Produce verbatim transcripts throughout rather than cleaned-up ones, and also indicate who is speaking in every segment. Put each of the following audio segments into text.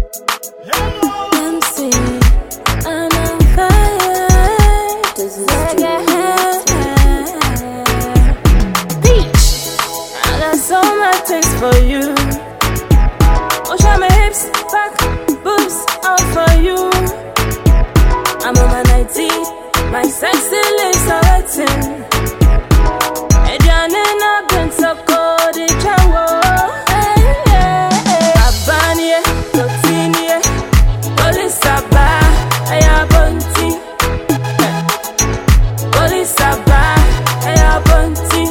Speaker 1: M C, I'm on fire. This is Peach. I got so much things for you. Oh, show my hips, back, boobs, all for you. I'm over ninety, my sexy lips are waiting. Adriana, I've been so cold, it's a war. Abanye, Totinie, Polisaba, Ayabonti. Polisaba, Ayabonti.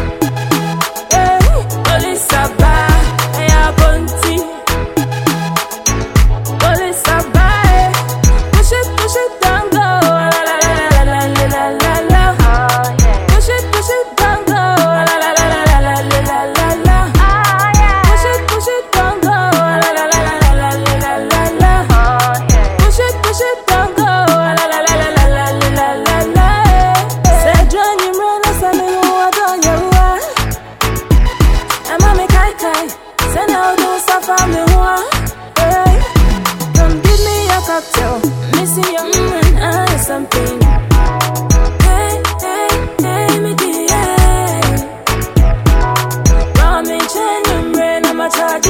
Speaker 1: Polisaba, Ayabonti. Polisaba, push it, push it down, go. La la la la la la la la. Push it, push it down, go. La la la la la la la la la. Push it, push it down, go. La la la la la la la la. Push it, push it down, go. La la la la la la la la. Say John, you run us and you want on your way. I'm a me kai kai. Say now do suffer me one. Come give me a cocktail. Missing your mm and something. Hey, hey, hey, me dear. Raw me chain and rain, I'm a charge,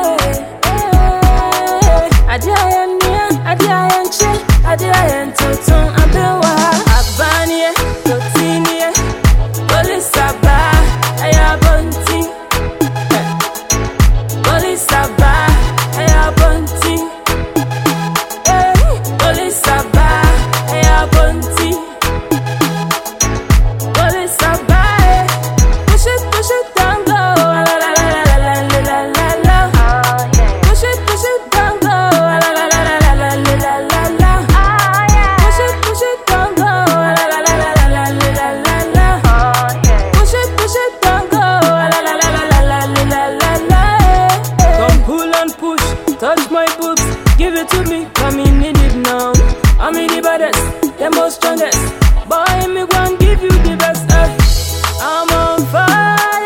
Speaker 1: yeah. Adia and near, Adia and chill, Adia and Toton, and Bill. Abanye, Totinie, Polisaba, Ayabonti. Polisaba, Ayabonti. Polisaba, Ayabonti. Polisaba, push it, push it down, go. La la la la la la la la la. Push it, push it down, go. La la la la la la la la la. Push it, push it down, go. La la la la la la la la. Push it, push it down, go. La la la la la la la la. Come pull and push, touch my boobs, give it to me, come in need it now. I'm in the baddest, the most strongest. Boy, me go and give you the best. eh. I'm on fire.